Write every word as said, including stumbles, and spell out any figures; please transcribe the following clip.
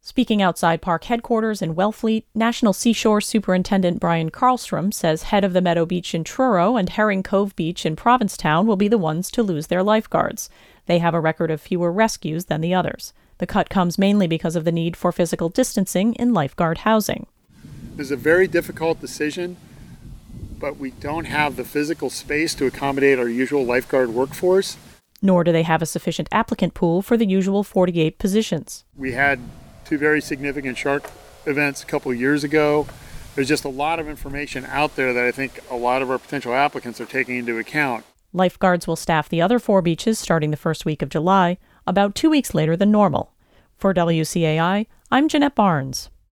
Speaking outside park headquarters in Wellfleet, National Seashore Superintendent Brian Karlstrom says head of the Meadow Beach in Truro and Herring Cove Beach in Provincetown will be the ones to lose their lifeguards. They have a record of fewer rescues than the others. The cut comes mainly because of the need for physical distancing in lifeguard housing. It's a very difficult decision, but we don't have the physical space to accommodate our usual lifeguard workforce. Nor do they have a sufficient applicant pool for the usual forty-eight positions. We had two very significant shark events a couple of years ago. There's just a lot of information out there that I think a lot of our potential applicants are taking into account. Lifeguards will staff the other four beaches starting the first week of July, about two weeks later than normal. For W C A I, I'm Jeanette Barnes.